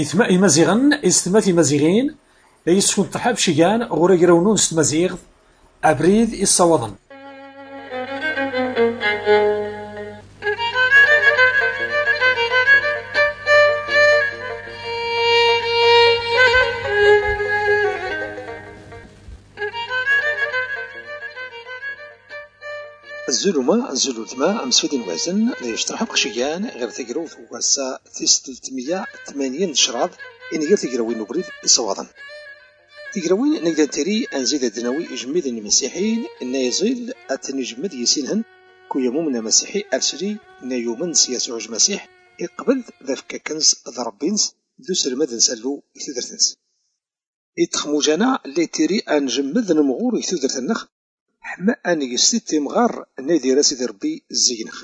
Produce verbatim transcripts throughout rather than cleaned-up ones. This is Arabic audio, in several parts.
إثماء مزيغن استمات مزيغين لا يسكن ترحاب شيغان غورا يراونون استمازيغ أبريد الصوضن. الزلمة الزلوتما أمسودين وازن لا يشترح بخشيان غير تقروث واسا تيس تلتمية تمانين شراض إن غير تقروين نبريد إصواضا تقروين نقدر تري أنزيد الدناوي إجميد المسيحيين إن يزيل أتنجمد يسينهن كو يمومنا مسيحي أرسلي إن يومن سياسو عج مسيح يقبل ذافك كنز ضربينز دو سلمد نسألو يثدرتنس يتخموجانا اللي تري أنجمد نمغور يثدرتنخ حما أن يستي تيمغار نادي راسي ربي الزينخ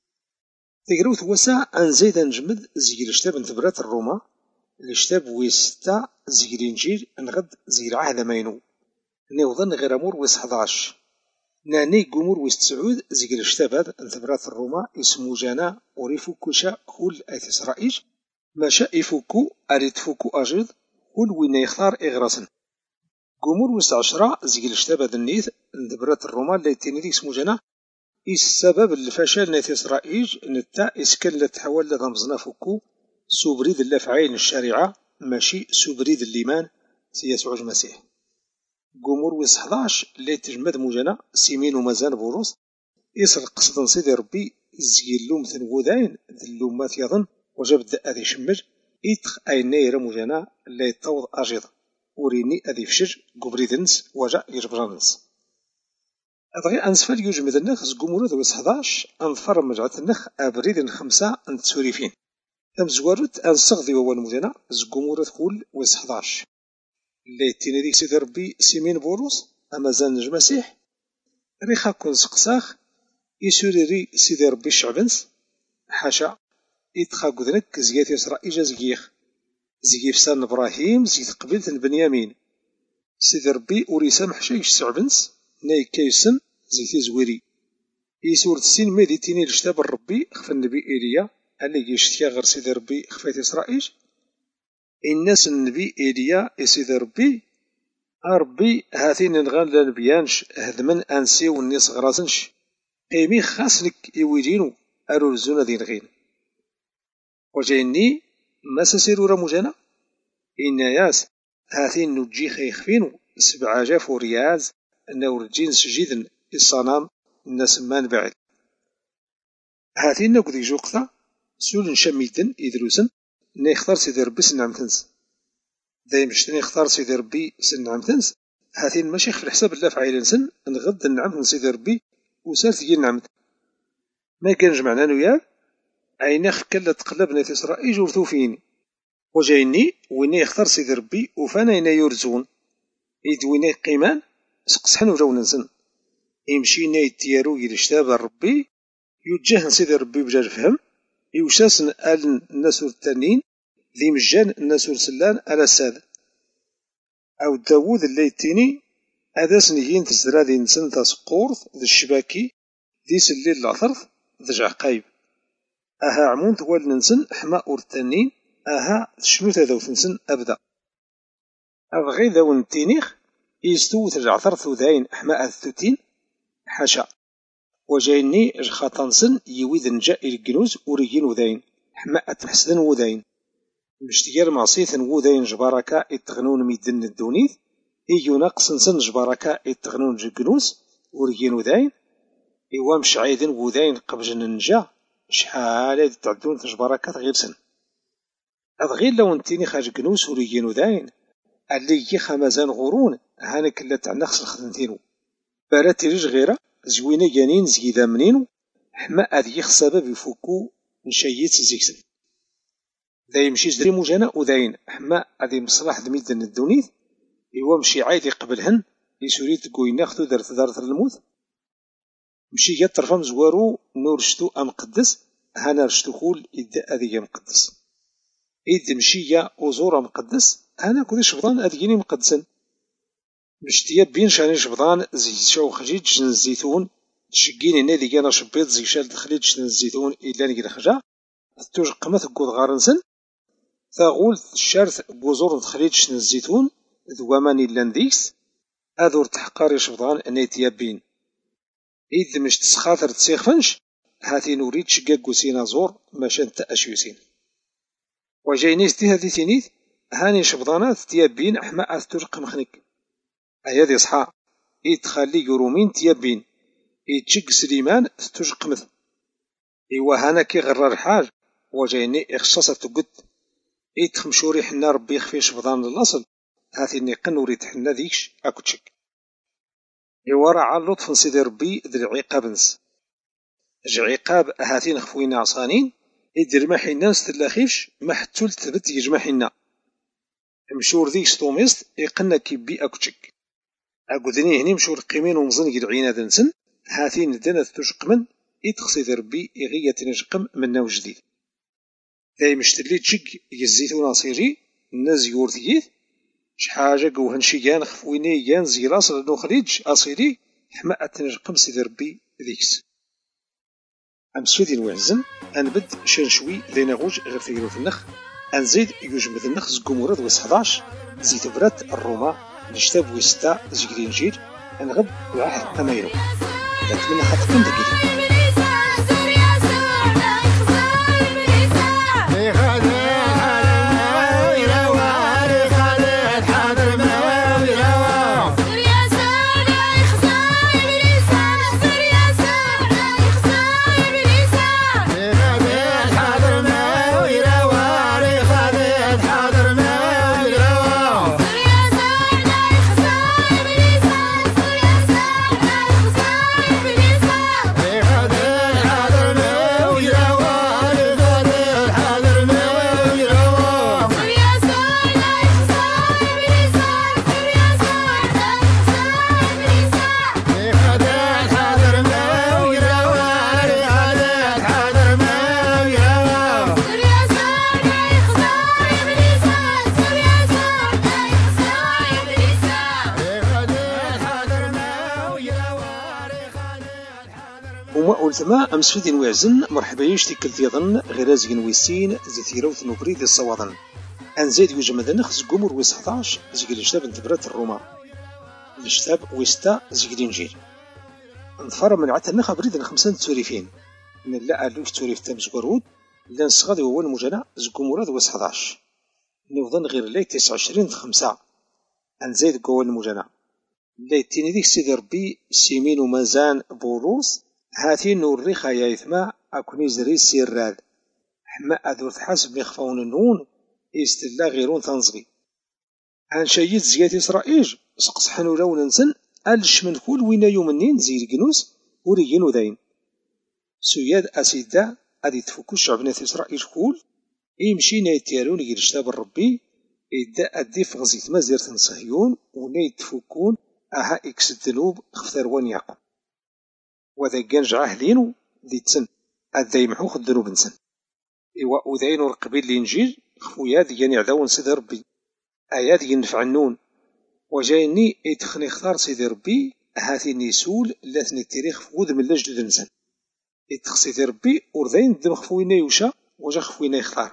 تقروث وسا أن زيد نجمد زير شتاب نتبرات الروما لشتاب ويستا زير إنجيل نغد زير عهد ماينو نيوضن غير أمور ويس حداش ناني قمور ويس تسعود زير شتاب هاد نتبرات الروما اسمو جانا وريفو كوشا خول أيت إسرائيل ما شاء يفوكو أريد فوكو أجد خول وين يختار إغراسن قمور ويس عشرة زير شتاب هاد النيث ندبرات الروما اللي تينيدي اسمو جانا السبب الفشل نيت إسرائيل نتا إسكن لتحول لغمزنا فوكو سوبريد اللافعين الشريعة ماشي سوبريد الليمان سياسو عج مسيح قمور ويس حداش اللي تجمد موجانا سيمين ومازال بوروس يصل قصد نصيدي ربي زيلوم ثنوذاين ذلومات يظن وجاب الدقا ذي شمج إتخ أين نير موجانا اللي يتوض أجيض وريني أذي فشج قبريدنس وجا يجبرانس أبغي أنسفل يوجمد النخ زقومورو ذويس حداش أنظفر مجعة النخ أبريد خمسة أنتسوريفين أمزواروت أنصغذي ووان مجانا زقومورو ذخول ويس حداش اللي تينيديك سيدي ربي سيمين بوروس أمازان نجم مسيح ريخا كون سقساخ يسوريري سيدي ربي الشعبنس حاشا يتخا قذنك زيات إسرائيل زيخ زيف سان إبراهيم زيت قبيلة بنيامين سيدي ربي وري سامح شيش سعبنس ناي كيسن زيتي زويري يسور السين ميدي تيني لشتاب الربي خف النبي إيليا اللي يشتيا غير سيدي ربي خفايت إسرائيل الناس النبي إيليا سيدي ربي ربي هاتين نغان لنبيانش هدمن أنسي والناس غراسنش قيمي خاصنك يويجينو أرو الزونة دين غين وجايني ما سسيرو رمجانا إن ياس هاتين نجي خيخفينو سبع جاف ورياز أنه رجين سجيدا الصنام الناس مان بعد هاتين نقد يجوقتا سول شميدن يدروسن نا يختار سيدي ربي سنعمتنس دايما شتني يختار سيدي ربي سنعمتنس هاتين ماشي في الحساب الله في عيلنسن نغد النعمت سيدي ربي وسال تجي النعمت ما كان جمعنا نويا عيناخ كلا تقلبنا في إسرائيل جورثو فيني وجايني وين يختار سيدي ربي وفانا ينا يرزون يدويني قيمان سقسحن وجاو ننسن يمشي نايتيارو يلشتاب ربي يوجه سيدي ربي بجاج فهم يوشاسن آل الناس التانين ذي مجان الناس سلان على السادة أو داوود اللي يتيني هذا سنيين تزرا ذي نسن تسقورث ذي الشباكي ذي سليل العثرث ذي جعقايب أها عمون توال ننسن حماء أورتانين أها شنوث ذو تنسن أبدا أبغي ذو نتينيخ يستو تجعثرث ذاين حماء الثوتين حاشا وجايني جخاطنسن يويد نجا الجنوز وريين وذاين حماء تحسدن وذاين مشتيار معصيثن وذاين جباركا يتغنون ميدن الدونيث إيو ناقصنسن جباركا يتغنون جنوز وريين وذاين إيوام شعيدن وذاين قبجن نجا شحال تعدون تجباركا تغيرسن أضغير لو انتيني خارج جنوز وريين وذاين اللي يخمزان غورون هانك اللي تعنخس الخدمتينو باراتي ريج غيره زوينة جانين زيدا منينو حما أذي سبب يفوكو نشيت زيكسن ذا يمشي جدري موجانا وذاين حما أذي مصلح دميدن الدونيث إيوا مشي عايدي قبلهن يسوري تقوي ناخدو دارت دارت الموت مشي يطرفم زوارو نور شتو أمقدس هانا رشتو خول إذا أذي مقدس إذ مشي أوزورا مقدس هانا كودي شبطان أذيني مقدسن مشتيا بين شاني شبطان زي شاو خجيج جن الزيتون تشقيني نادي كان شبيط زي شال دخليت جن الزيتون إلا نقل خجا توج قمت قود غارنسن ثاغول الشارت بوزور تخليج شن الزيتون ذوامان إلا ديكس أذور تحقار يشفضان أني تيابين إذ مش تسخاطر تسيخفنش هاتي نوريد شقاقو سينازور ماشان تأشيوسين وجاينيس دي هذي تينيت هاني شفضانات تيابين أحماء ترق مخنك أيادي صحا إيد خالي يرومين تيابين إيد تشق سليمان ترق مثل إيوا هانا كي غرر الحال وجايني إخصاصة تقد إيد خمشوري حنا ربي يخفي شفضان الأصل هاتي نيقن وريد حنا ذيكش أكو تشك إيوا راه لطف سيدي ربي ذي العقاب نس اج عقاب هاتي نخفوين عصانين إيد رماحينا نستلاخيفش ما حتول تثبت يجماحينا مشور ذيك ستوميست يقنا كيبي أكو تشك أكو ذني هني مشور قيمين ومزن يد العينا دنسن هاتي ندنا تشق من يتخصي ذي ربي يغيا تنجقم منا وجديد داي مشتلي تشك يزيتو ناصيري الناس يورثيث شحاجة قوهن شيان خفويني يان زيلاص لنو خليج أصيري حماء تنجقم سيدي ربي ذيكس أم سيدي الوعزن أنبد شنشوي ذينا غوج غير ثيرو في النخ أنزيد يجمد النخ زقومورد ويس حداش زيت برات الروما لشتاب ويستا زجرين جير أنغب وعهد أميرو لكن خطكم دقيقة ثما أمسفيد وعزن مرحبا يشتي كالتيضن غرازين ويسين زيتيرو ثنوبري ذي الصواضن أنزيد يوجمد نخز قمر ويس حداش زيقل الشتاب انتبرات الروما الشتاب ويستا زيقلين جير انظفر من عتا نخا بريد خمسان توريفين من اللاء اللوك توريف تام زقرود لان صغادي هو المجنى زقمورات ويس حداش نوضن غير اللي تسعة وعشرين خمسة أنزيد قوى المجنى اللي تيني ديك سيدي ربي سيمين ومازان بوروس هاتي نوري خايا يثما أكوني زري سيراد حما أذور تحاسب يخفون النون يستلا غيرون تنزغي عن شيد زيات إسرائيل سقس حنو لون نسن ألش من كل وين يومنين زي الجنوس وريجينو داين سوياد أسيدا أدي تفكو شعبنا إسرائيل كول يمشي نايتيالون يرشتاب الربي إدا أدي فغزيت مازير تنصهيون ونايت تفكون أها إكس الذنوب خفتروان يعقوب وذا كان جعاهدينو دي تسن أذا يمحوخ الذنوب نسن إوا أذاين رقبين الإنجيل خويا دياني عداون سيدي ربي آيات ينفع النون وجايني يتخني اختار سيدي ربي هاتي نيسول لاتني التاريخ فود من لجد نسن يتخ سيدي ربي ورذين دم خفوينا يوشا وجا خفوينا يختار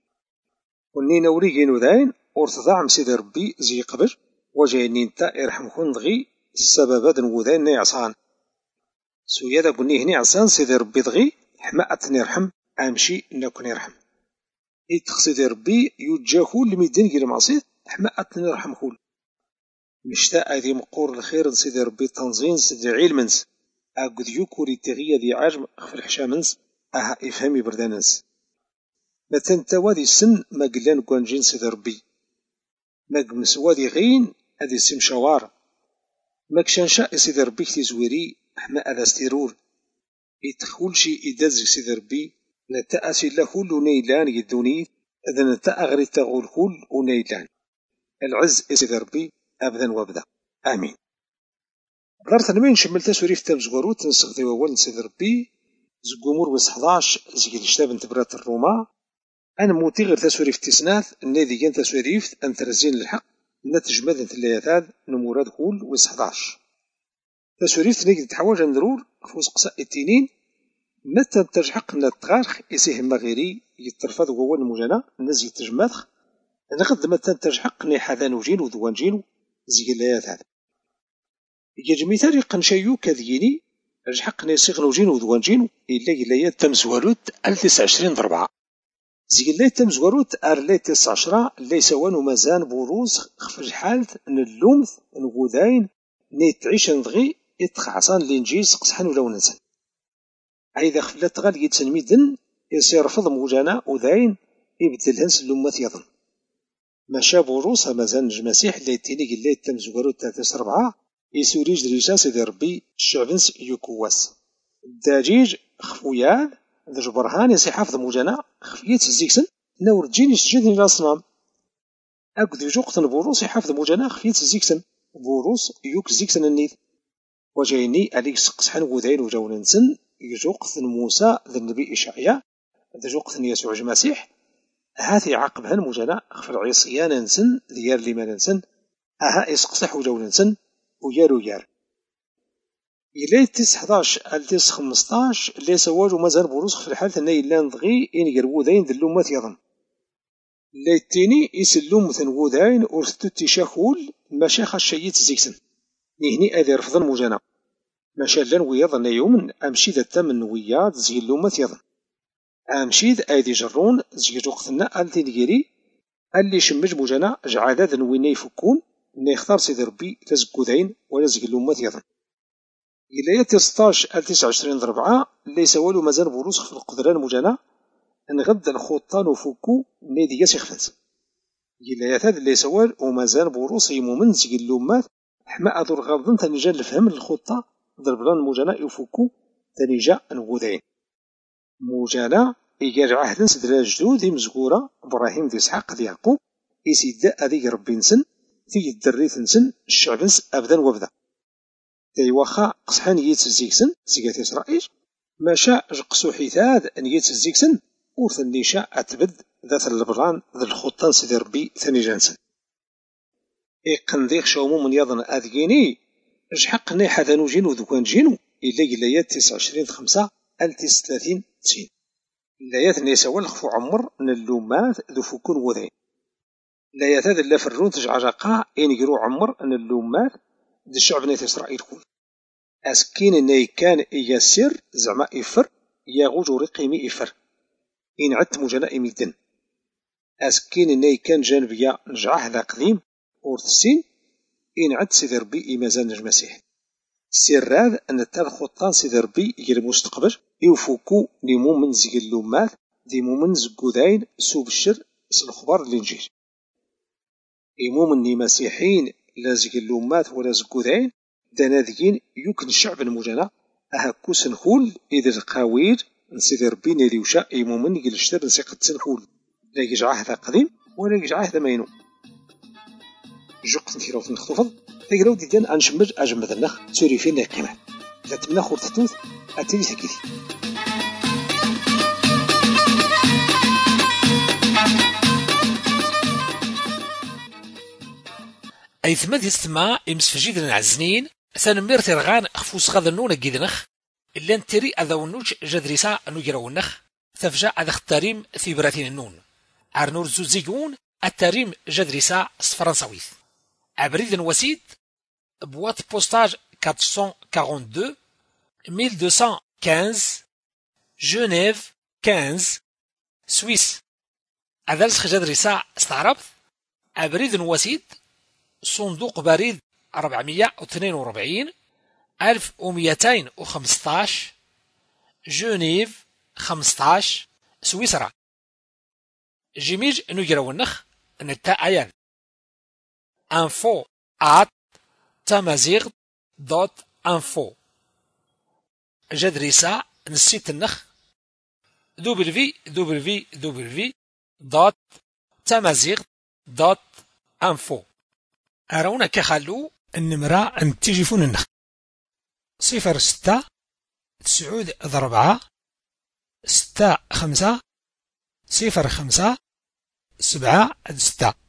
ونينا وريجينو ذاين ورتضاعم سيدي ربي زي قبر وجايني نتا يرحمكم دغي السبب دنوذين نيعصان سويا بني هني عصان سيدي ربي دغي حماءتني يرحم امشي نكون يرحم يتخ سيدي ربي يوجاكو لميدين كي المعصيت حماءتني يرحم كول مشتاق ذي مقور الخير سيدي ربي تنزين سيدي علمنس اقد يوكوري تغيا ذي عجم خف الحشامنس اها افهمي برداننس مثلا توادي السن ما قلان كوانجين سيدي ربي ما قمسوادي غين هذي السم شوار ما كشانشاء سيدي ربي كتي زويري حما هذا ستيرور يتخول شي إداز سيدي ربي نتأسي له كل نيلان يدوني إذا نتأ غري تغول كل ونيلان العز سيدي ربي أبدا وابدا آمين غير تنمين شملتا سوريف تام زغروت تنسخ وول سيدي ربي زقومور ويس حداش زيك الشتاب انتبرات الروما أنا موتي غير تسوريف تسناث النادي كان تسوريف أن ترزين الحق نتجمد انت اللياثاد نموراد كول ويس حداش تسوريف نيجي تحواج ندرور فوز قصاء التنين متى ترجحق من التغارخ يسيهم غيري يترفض وهو المجانا الناس يتجماث نغد مثلا تجحق ني حذان وجين وذوان جين زيقلايات هذا يجي مثال يقنشيو كذيني رجحق ني صيغن وجين وذوان جين إلا قلايات تمزوالوت ألف عشرين ضربعة زيقلايات تمزوالوت أرلي تسع عشرة اللي سوانو مازان بوروز خفج حالت نلومث نغوداين ني تعيش نضغي إتخعصان لينجيز قصحان ولا وننسان عايدا خفلات غال يتسنميدن يصير فض موجانا وذاين يبدلهن سلومات يظن ماشا بوروس مازال نجماسيح اللي يتيني قلي تمزوارو تاتس ربعة يسوريج دريشا سيدي ربي الشعبنس يكواس الداجيج خفويال ذا جبرهان يسي حافظ موجانا خفيت الزيكسن نور جين يسجد الى صنام اكو ذي جوقتن بوروس يحافظ موجانا خفيت الزيكسن بوروس يوك زيكسن النيل وجايني عليك سقسحن وذاين وجاوننسن يجوقتن موسى ذا النبي إشعياء ذا جوقتن يسوع المسيح هاتي عقبها المجانا خفر عيصيان نسن ديار لي ما ننسن اها يسقسح وجاو ننسن ويار ويار إلي تيس حداش التيس خمسطاش اللي سواجو مازال بوروس في الحالة أنه إلا نضغي إن قربو ذاين ذلوم مات يظن اللي تيني يسلوم ثنقو ذاين ورثتو تيشاخول ماشاخ الشييت زيكسن نهني أذي رفض المجانا ماشا لان ويظن يومن أمشي ذا التمن وياد زي اللوم مات يظن أمشيد أيدي جرون زي جوقتنا ألتي ديالي اللي شمج موجانا جعادات وين يفكون إن يختار سيدي ربي تزكودين ولا زي اللومات يظن إلا يتسطاش ألتيس عشرين ضربعة اللي يسوالو مازال بوروس في القدران موجانا نغد الخطان وفكو نيدي ياسي خفنس إلا يتاد اللي يسوال ومازال بوروس يمومن زي اللومات حما أدور غاضن تنجا الفهم الخطة ضربلان موجانا يفكو تنجا نغودين موجانا إيجار عهد سدرا جدود مزكورة إبراهيم دي إسحاق دي يعقوب يسيدا أذي ربي نسن في الدريث نسن الشعب نس أبدا وابدا تي واخا قصحان يتس الزيكسن زيكات إسرائيل ما شاء جقسو حيثاد أن يتس الزيكسن ورث النشاء أتبد ذات البران ذا الخطان سيدي ربي ثاني جانسن إيقن ذيخ شومو من يظن أذيني جحق نيحا ذانو جينو ذوكان جينو إلا قلايات تسعة وعشرين خمسة ألتيس ثلاثين تسعين لايات نيسا والخفو عمر نلومات ذو فكون وذين لايات هذا اللي فرون تجعجقا إن يقرو عمر نلومات ذي الشعب نيت إسرائيل كون أسكين إني كان يسير زعما إفر ياغوج رقيمي إفر إن عدت مجانا إميدن أسكين إني كان جانبيا نجعه ذا قديم ورثسين إن عدت سيدي ربي إمازال نجمسيح سيراد أن تال خطان سيدي ربي يجي المستقبل يوفوكو لي مومن زي اللومات دي مومن زكوداين سوب الشر سالخبار الإنجيل يمومن ني مسيحيين لا زي اللومات ولا زكوداين داناديين يمكن الشعب المجانا أهكو سنخول إذا القاوير نسيدي ربي نيلي وشا يمومن يجي الشتر نسيقت سنخول لا يجعاه ذا قديم ولا يجعاه ذا ماينو جوقت نتيراو تنخطفض تقراو ديدان أنشمج أجمد النخ تسوري فين قيمة إذا تمنا خور تتوث أتري ثكيدي أي ثماد يستمع إمسفجيد العزنين سنمير ترغان خفوس غاذا نونا جيدنخ إلا نتري أذا ونوج جدريسا نجرا ونخ تفجع أذا اختاريم ثيبراتين النون عرنور زوزيجون التاريم جدريسا فرنساويث أبريد وسيد boîte postage quatre cent quarante-deux mille deux cent quinze Genève quinze Suisse أدرس خجاد رساء استعربت أبريد وسيد صندوق بريد أربعمية واثنين وأربعين ألف ومئتين وخمسطاش جنيف خمسطاش سويسرا جميج نجرا ونخ نتا أيان info at تمازيغ دوت انفو جدريسا نسيت النخ دبليو دبليو دبليو دوت تمازيغ دوت انفو أرونا كخلو النمرة انتجفون النخ صفر ستة تسعود ضربعة ستة خمسة صفر خمسة سبعة ستة